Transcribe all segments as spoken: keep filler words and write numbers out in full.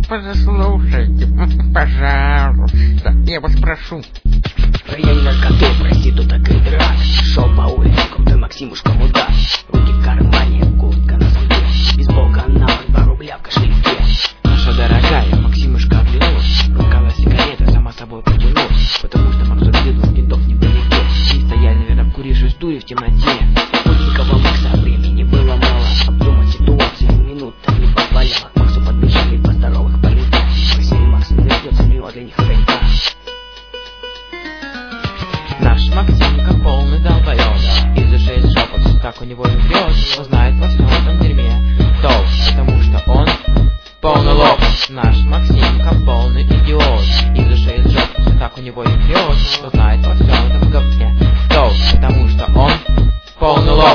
послушайте, пожалуйста, я вас прошу. Я не наркоту, прости, тут так и драк. Шел по улице, крутой Максимушка мудак. Руки в кармане, куртка на замке. Бейсболка на бок, два рубля в кошельке. Наша дорогая, Максимушка оглянулась. Рука на сигарета, сама собой потянулась. Потому что Макс увидел, винтов невдалеке. И стояли, наверное, обкурившись дури в темноте. Худенького Макса времени было мало. Обдумать ситуацию минута не позволяла. К Максу подбежали по здоровых полицейских. Спросили Макса, найдется ли для них огонька. Наш Максимка полный долбоёб, из ушей из жопы все так у него и врет. Он знает во всем этом дерьме толк, потому что он полный лоб. Наш Максимка полный идиот, из ушей из жопы все так у него и врет. Он знает во всем этом говне толк, потому что он полный лоб.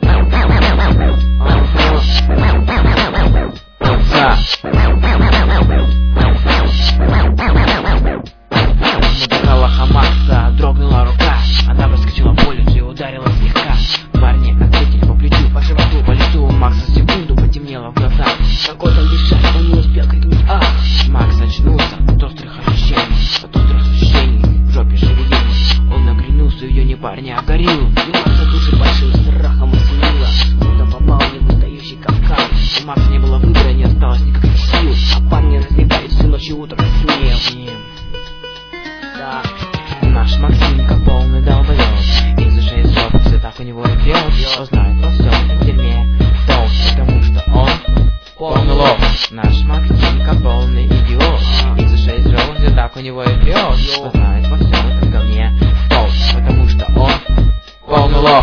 Мудакалаха Макса дрогнула рука. Она проскочила по улице и ударила слегка. Парни ответили по плечу, по животу, по лицу. У Макса секунду потемнело в глазах. Как он там дышать, он не успел крикнуть «Ах!». Макс очнулся от острых ощущений, от острых ощущений в жопе шевеления. Он наглянулся, ее не парня, а гориллу. И Макса тут же большим страхом осенило. Куда попал в недостающий капкан. У Макса не было выбора, не осталось никаких сил. А парни разлетались всю ночь и утром с ним. Да. Наш Максимка полный долбоёб, из ушей из жопы все так у него и врет. Он знает во всем этом дерьме толк, потому что он полный лоб. Наш Максимка полный идиот, из ушей из жопы все так у него и врет. Он знает во всем этом говне толк, потому что он полный лоб.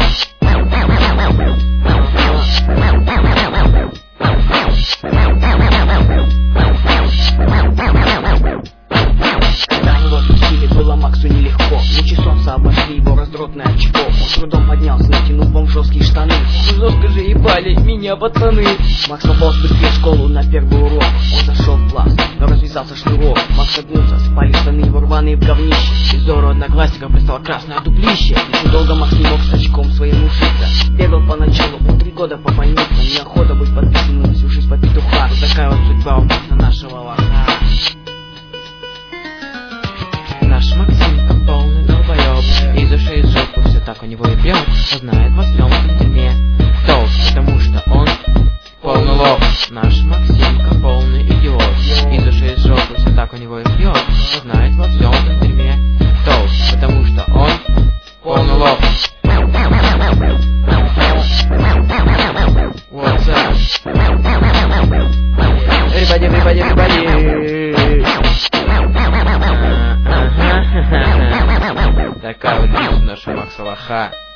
Когда его спустили, было Максу нелегко. Лучи солнца обошли его раздротное очко. Он с трудом поднялся, натянув бомжовские штаны. Ну жестко же ебали меня пацаны. Макс пополз быстрее в школу на первый урок. Он зашел в класс, но развязался шнурок. Макс огнулся, спали штаны его рваные в говнище. Из взору одноклассников пристало красное дуплище. Еще долго Макс не мог с очком своим ушиться. Бегал поначалу, он три года по больницам. Неохота быть подписанным всю жизнь под петуха. Вот такая вот судьба у Макса нашего лоха. Наш Максимка полный долбоёб, из ушей из жопы все так у него и прет. Он знает во всем этом дерьме толк, потому что он полный лоб. Наш Максимка полный идиот, из ушей из жопы все так у него и прет. Он знает во всем этом дерьме толк, потому что он полный лоб. What's up? Everybody, everybody, everybody. Такая вот наша Макса лоха.